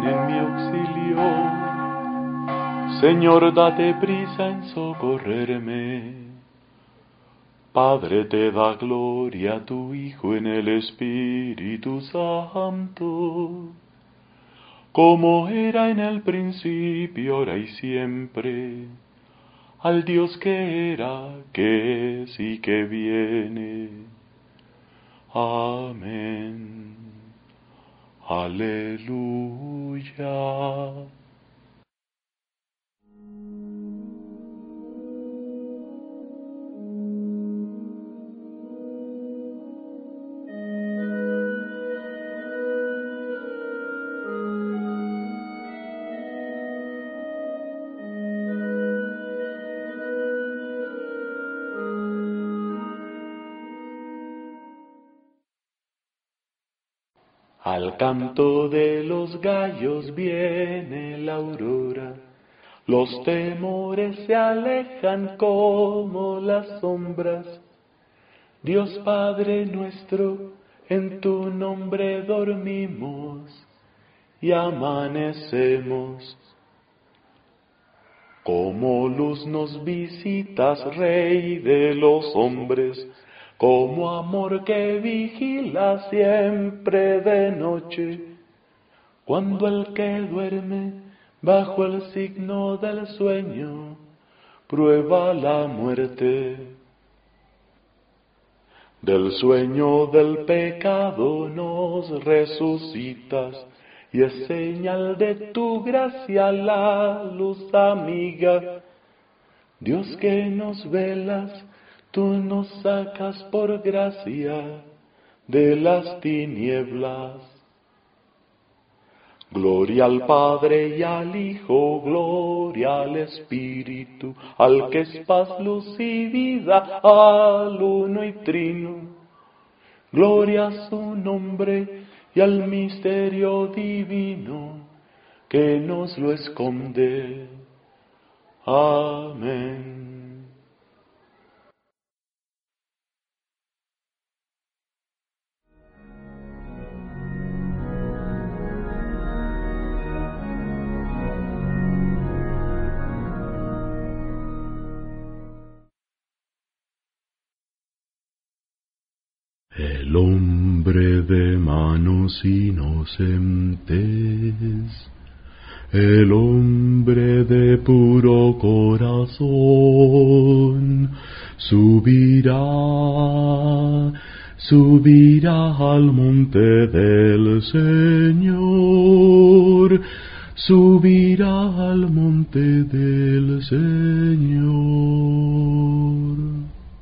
en mi auxilio. Señor, date prisa en socorrerme. Padre, te da gloria a tu Hijo en el Espíritu Santo, como era en el principio, ahora y siempre, al Dios que era, que es y que viene. Amén. Aleluya. Al canto de los gallos viene la aurora, los temores se alejan como las sombras. Dios Padre nuestro, en tu nombre dormimos y amanecemos. Como luz nos visitas, Rey de los hombres, como amor que vigila siempre de noche, cuando el que duerme bajo el signo del sueño prueba la muerte. Del sueño del pecado nos resucitas, y es señal de tu gracia la luz amiga. Dios que nos velas, tú nos sacas por gracia de las tinieblas. Gloria al Padre y al Hijo, gloria al Espíritu, al que es paz, luz y vida, al uno y trino. Gloria a su nombre y al misterio divino que nos lo esconde. Amén. El hombre de manos inocentes, el hombre de puro corazón, subirá al monte del Señor, subirá al monte del Señor.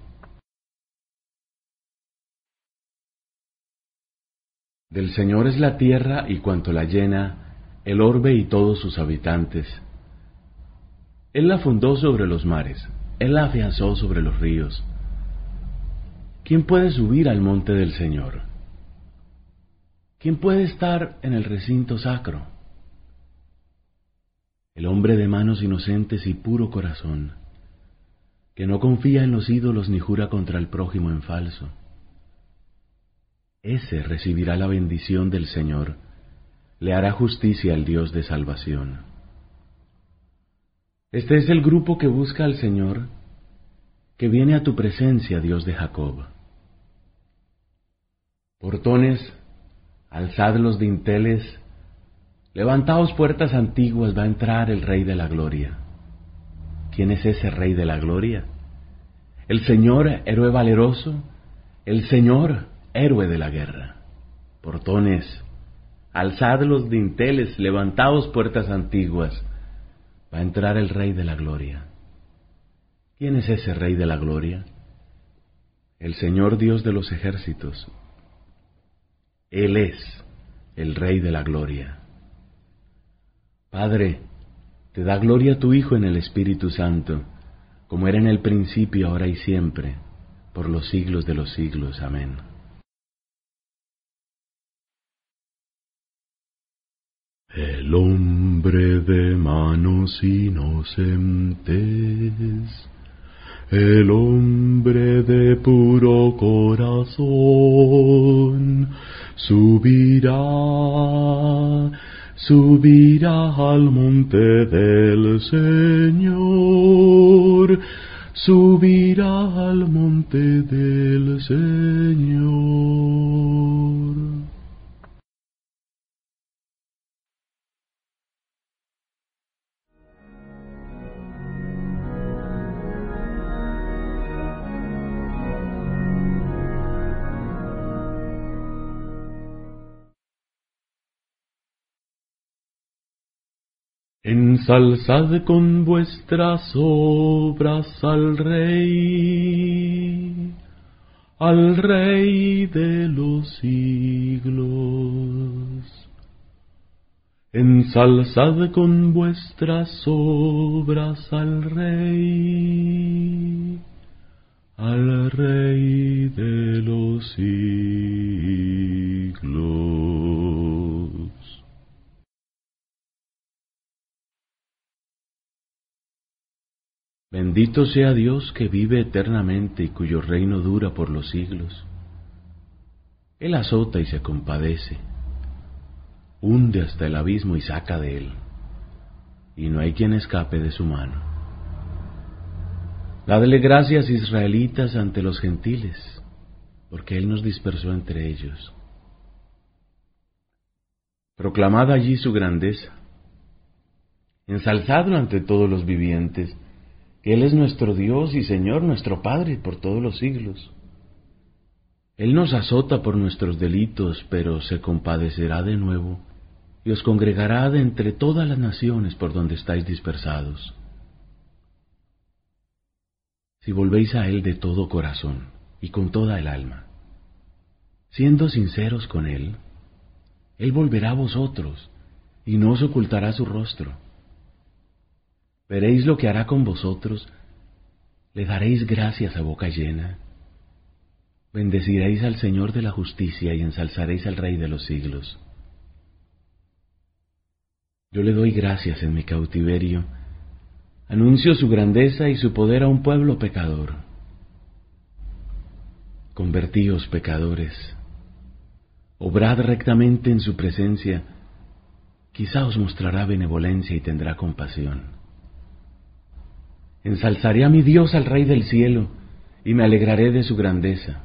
Del Señor es la tierra y cuanto la llena, el orbe y todos sus habitantes. Él la fundó sobre los mares, Él la afianzó sobre los ríos. ¿Quién puede subir al monte del Señor? ¿Quién puede estar en el recinto sacro? El hombre de manos inocentes y puro corazón, que no confía en los ídolos ni jura contra el prójimo en falso. Ese recibirá la bendición del Señor, le hará justicia al Dios de salvación. Este es el grupo que busca al Señor, que viene a tu presencia, Dios de Jacob. Portones, alzad los dinteles, levantaos puertas antiguas, va a entrar el Rey de la Gloria. ¿Quién es ese Rey de la Gloria? El Señor, héroe valeroso, el Señor, héroe de la guerra. Portones, alzad los dinteles, levantaos puertas antiguas, va a entrar el Rey de la Gloria. ¿Quién es ese Rey de la Gloria? El Señor Dios de los ejércitos. Él es el Rey de la Gloria. Padre, te da gloria a tu Hijo en el Espíritu Santo, como era en el principio, ahora y siempre, por los siglos de los siglos. Amén. El hombre de manos inocentes, el hombre de puro corazón, subirá subirá al monte del Señor, subirá al monte del Señor. Ensalzad con vuestras obras al Rey de los siglos. Ensalzad con vuestras obras al Rey de los siglos. Bendito sea Dios que vive eternamente y cuyo reino dura por los siglos. Él azota y se compadece, hunde hasta el abismo y saca de él, y no hay quien escape de su mano. Dadle gracias, israelitas, ante los gentiles, porque Él nos dispersó entre ellos. Proclamad allí su grandeza, ensalzadlo ante todos los vivientes, que Él es nuestro Dios y Señor, nuestro Padre por todos los siglos. Él nos azota por nuestros delitos, pero se compadecerá de nuevo, y os congregará de entre todas las naciones por donde estáis dispersados. Si volvéis a Él de todo corazón y con toda el alma, siendo sinceros con Él, Él volverá a vosotros y no os ocultará su rostro. Veréis lo que hará con vosotros, le daréis gracias a boca llena, bendeciréis al Señor de la justicia y ensalzaréis al Rey de los siglos. Yo le doy gracias en mi cautiverio, anuncio su grandeza y su poder a un pueblo pecador. Convertíos, pecadores, obrad rectamente en su presencia, quizá os mostrará benevolencia y tendrá compasión. Ensalzaré a mi Dios, al Rey del cielo, y me alegraré de su grandeza.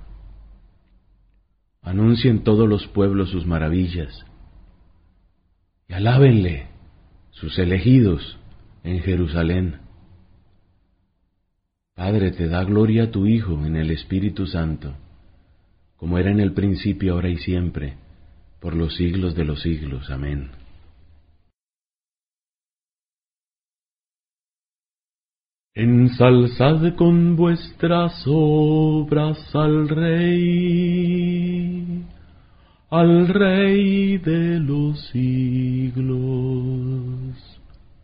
Anuncien todos los pueblos sus maravillas, y alábenle sus elegidos en Jerusalén. Padre, te da gloria a tu Hijo en el Espíritu Santo, como era en el principio, ahora y siempre, por los siglos de los siglos. Amén. Ensalzad con vuestras obras al Rey de los siglos.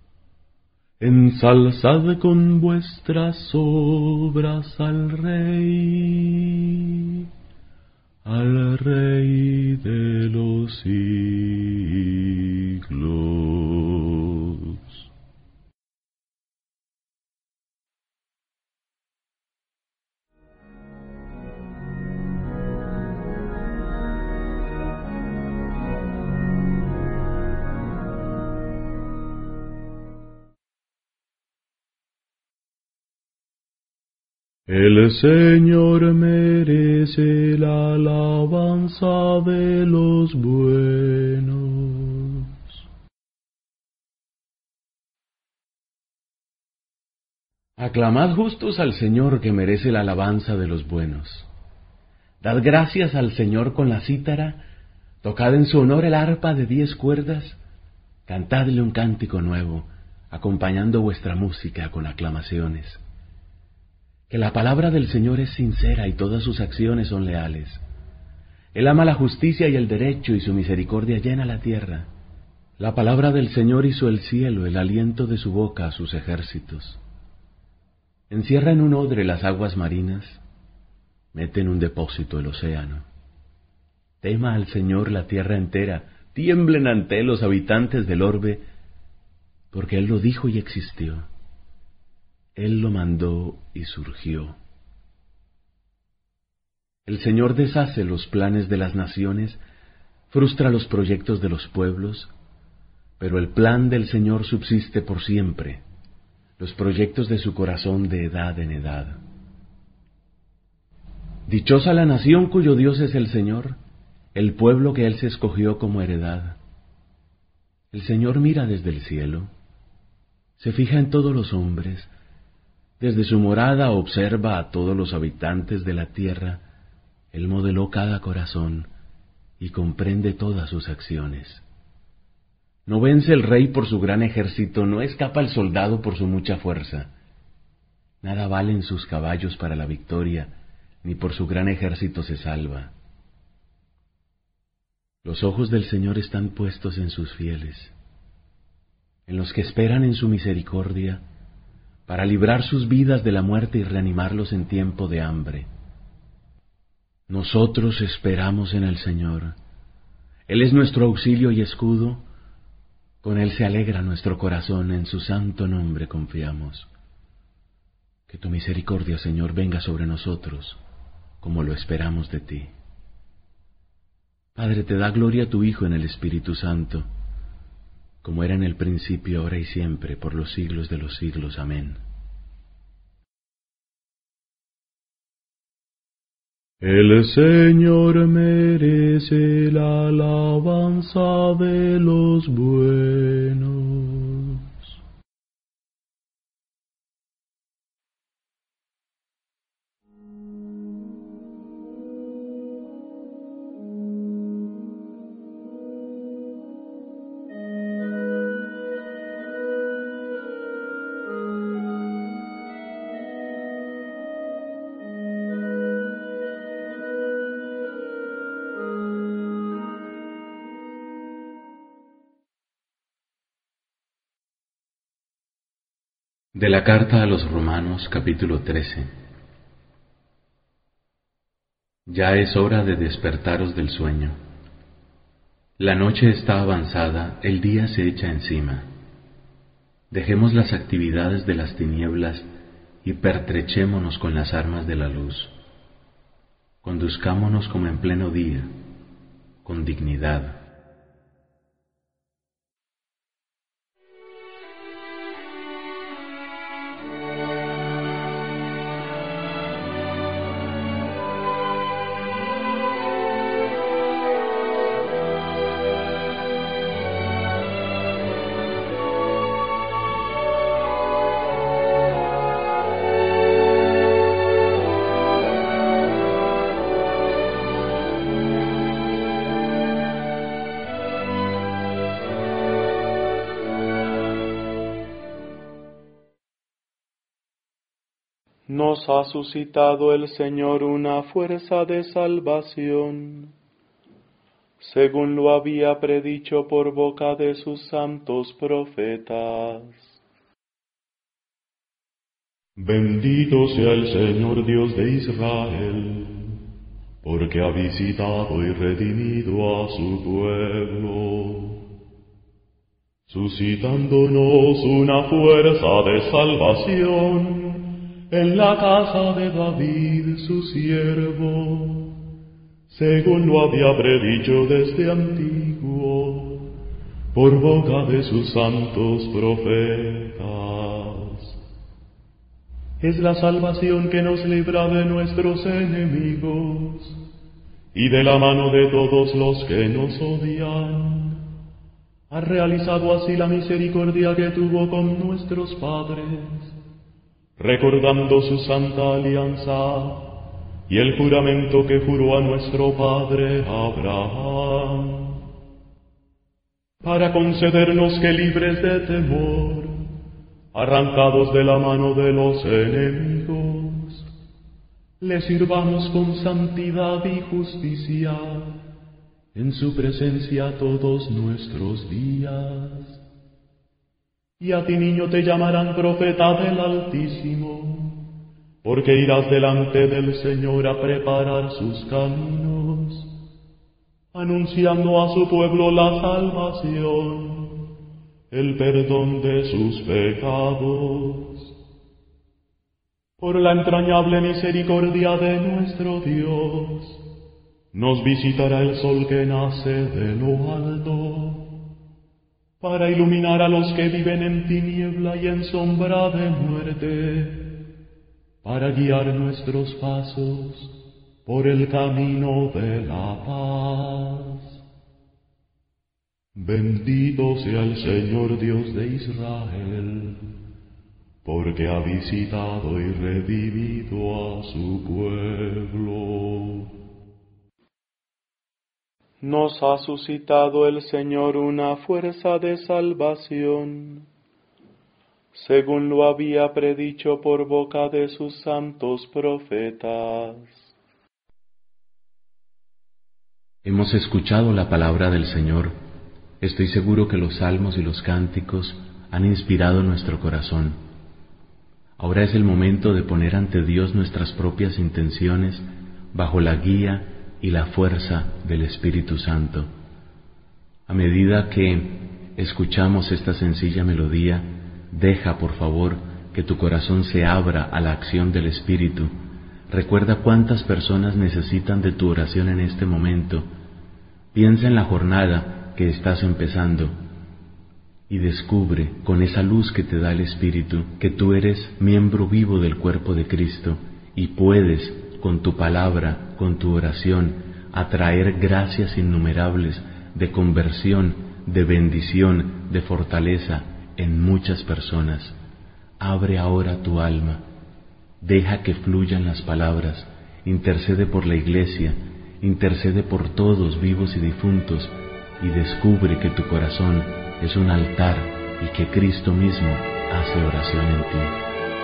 Ensalzad con vuestras obras al Rey de los siglos. El Señor merece la alabanza de los buenos. Aclamad justos al Señor, que merece la alabanza de los buenos. Dad gracias al Señor con la cítara, tocad en su honor el arpa de 10 cuerdas, cantadle un cántico nuevo, acompañando vuestra música con aclamaciones. Que la palabra del Señor es sincera y todas sus acciones son leales. Él ama la justicia y el derecho, y su misericordia llena la tierra. La palabra del Señor hizo el cielo, el aliento de su boca a sus ejércitos. Encierra en un odre las aguas marinas, mete en un depósito el océano. Tema al Señor la tierra entera, tiemblen ante él los habitantes del orbe, porque Él lo dijo y existió. Él lo mandó y surgió. El Señor deshace los planes de las naciones, frustra los proyectos de los pueblos, Pero el plan del Señor subsiste por siempre, los proyectos de su corazón de edad en edad. Dichosa la nación cuyo Dios es el Señor, el pueblo que Él se escogió como heredad. El Señor mira desde el cielo, se fija en todos los hombres, desde su morada observa a todos los habitantes de la tierra. Él modeló cada corazón y comprende todas sus acciones. No vence el rey por su gran ejército, no escapa el soldado por su mucha fuerza. Nada valen sus caballos para la victoria, ni por su gran ejército se salva. Los ojos del Señor están puestos en sus fieles, en los que esperan en su misericordia, para librar sus vidas de la muerte y reanimarlos en tiempo de hambre. Nosotros esperamos en el Señor. Él es nuestro auxilio y escudo. Con Él se alegra nuestro corazón, en su santo nombre confiamos. Que tu misericordia, Señor, venga sobre nosotros, como lo esperamos de ti. Padre, te da gloria a tu Hijo en el Espíritu Santo, como era en el principio, ahora y siempre, por los siglos de los siglos. Amén. El Señor merece la alabanza de los buenos. De la carta a los Romanos, capítulo 13. Ya es hora de despertaros del sueño. La noche está avanzada, el día se echa encima. Dejemos las actividades de las tinieblas y pertrechémonos con las armas de la luz. Conduzcámonos como en pleno día, con dignidad. Nos ha suscitado el Señor una fuerza de salvación, según lo había predicho por boca de sus santos profetas. Bendito sea el Señor Dios de Israel, porque ha visitado y redimido a su pueblo, suscitándonos una fuerza de salvación en la casa de David su siervo, según lo había predicho desde antiguo, por boca de sus santos profetas. Es la salvación que nos libra de nuestros enemigos y de la mano de todos los que nos odian. Ha realizado así la misericordia que tuvo con nuestros padres, recordando su santa alianza y el juramento que juró a nuestro padre Abraham, para concedernos que, libres de temor, arrancados de la mano de los enemigos, le sirvamos con santidad y justicia en su presencia todos nuestros días. Y a ti, niño, te llamarán profeta del Altísimo, porque irás delante del Señor a preparar sus caminos, anunciando a su pueblo la salvación, el perdón de sus pecados. Por la entrañable misericordia de nuestro Dios, nos visitará el sol que nace de lo alto, para iluminar a los que viven en tiniebla y en sombra de muerte, para guiar nuestros pasos por el camino de la paz. Bendito sea el Señor Dios de Israel, porque ha visitado y redimido a su pueblo. Nos ha suscitado el Señor una fuerza de salvación, según lo había predicho por boca de sus santos profetas. Hemos escuchado la palabra del Señor. Estoy seguro que los salmos y los cánticos han inspirado nuestro corazón. Ahora es el momento de poner ante Dios nuestras propias intenciones bajo la guía y la fuerza del Espíritu Santo. A medida que escuchamos esta sencilla melodía, deja, por favor, que tu corazón se abra a la acción del Espíritu. Recuerda cuántas personas necesitan de tu oración en este momento. Piensa en la jornada que estás empezando y descubre con esa luz que te da el Espíritu que tú eres miembro vivo del cuerpo de Cristo y puedes, con tu palabra, con tu oración, atraer gracias innumerables de conversión, de bendición, de fortaleza en muchas personas. Abre ahora tu alma, deja que fluyan las palabras, intercede por la Iglesia, intercede por todos vivos y difuntos y descubre que tu corazón es un altar y que Cristo mismo hace oración en ti.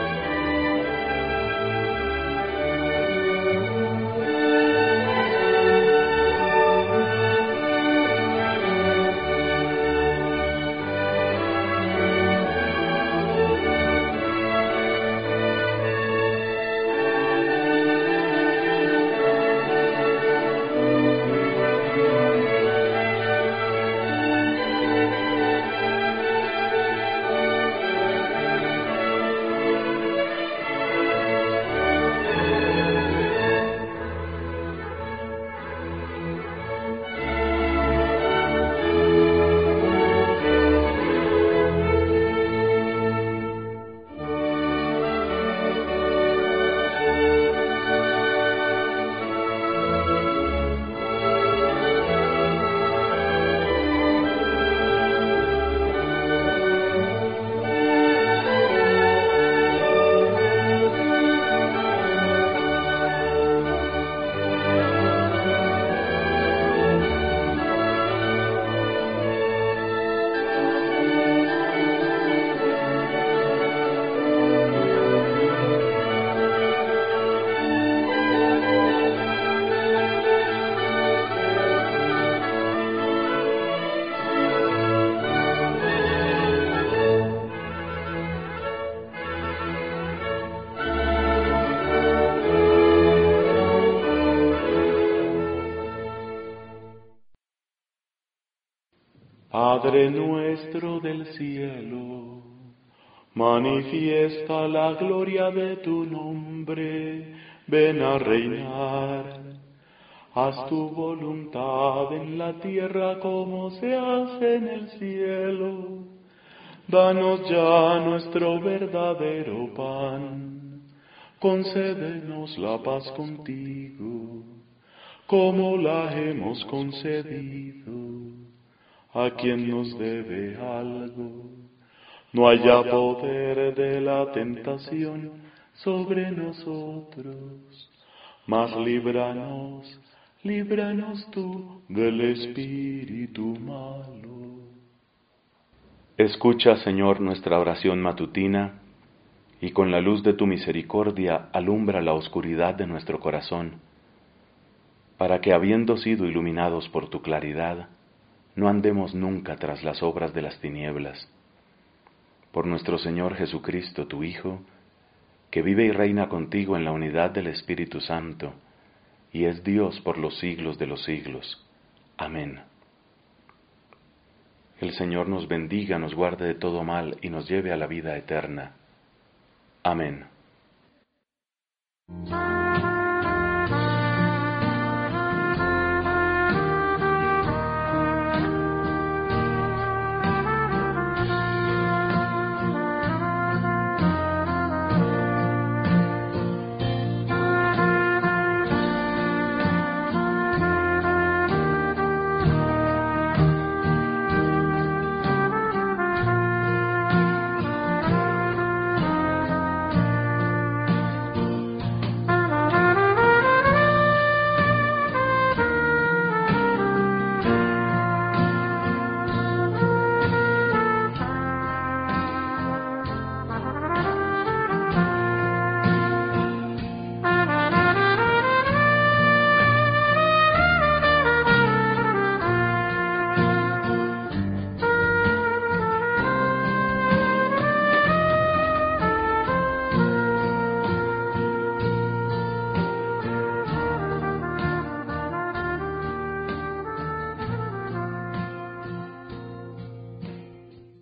Padre nuestro del cielo, manifiesta la gloria de tu nombre, ven a reinar. Haz tu voluntad en la tierra como se hace en el cielo. Danos ya nuestro verdadero pan, concédenos la paz contigo, como la hemos concedido a quien nos debe algo. No haya poder de la tentación sobre nosotros, mas líbranos tú del espíritu malo. Escucha, Señor, nuestra oración matutina, y con la luz de tu misericordia alumbra la oscuridad de nuestro corazón, para que, habiendo sido iluminados por tu claridad, no andemos nunca tras las obras de las tinieblas. Por nuestro Señor Jesucristo, tu Hijo, que vive y reina contigo en la unidad del Espíritu Santo, y es Dios por los siglos de los siglos. Amén. El Señor nos bendiga, nos guarde de todo mal y nos lleve a la vida eterna. Amén.